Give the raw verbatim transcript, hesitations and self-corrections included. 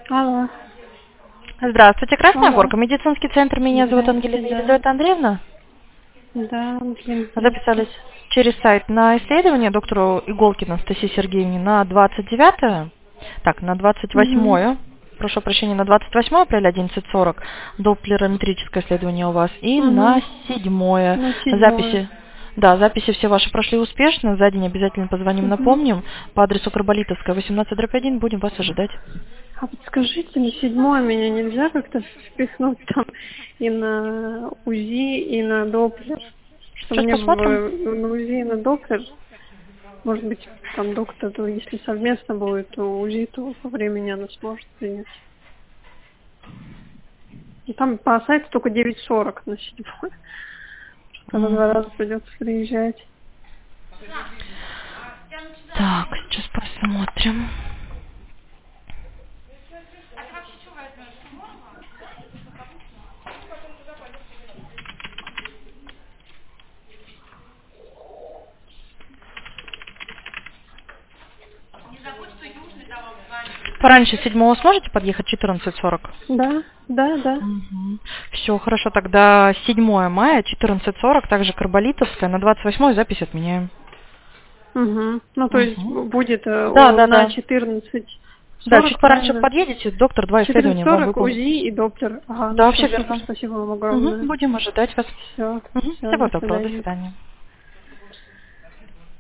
Алло. Здравствуйте, Красная Алло. Горка, медицинский центр, меня зовут Ангелина Здравствуйте, да. Елизавета Андреевна. Да, Ангелина. Записались через сайт на исследование доктору Иголкину Анастасии Сергеевне на двадцать девятое, так, на двадцать Угу. восьмое, прошу прощения, на двадцать восьмое апреля одиннадцать сорок, доплерометрическое исследование у вас, и на Угу. седьмое. На седьмое. Записи, да, записи все ваши прошли успешно, за день обязательно позвоним, Угу. напомним, по адресу Карболитовская, восемнадцать дробь один, будем вас ожидать. А подскажите, на седьмое меня нельзя как-то впихнуть там и на УЗИ, и на Доплер? Что Сейчас мне в, посмотрим. на УЗИ и на Доплер, может быть, там доктор, то если совместно будет, то УЗИ, то по времени она сможет принять. И там по сайту только девять сорок на седьмое. Что на два раза придется приезжать. Так, сейчас посмотрим. Пораньше седьмого сможете подъехать, четырнадцать сорок? Да, да, да. Все, хорошо, тогда седьмое мая, четырнадцать сорок, также Карболитовская, на двадцать восьмое запись отменяем. Угу. Ну, то есть Мгм. будет э, Да, о, да, на да. четырнадцать Да, сорок, чуть пораньше правильно? подъедете, доктор два исследования четырнадцать вам сорок выполнит. УЗИ и Доплер. Ага, ну Да, все, все супер, верно. спасибо вам Мгм, огромное. будем ожидать вас. Все, Мгм, все, всего до доброго, до свидания. свидания.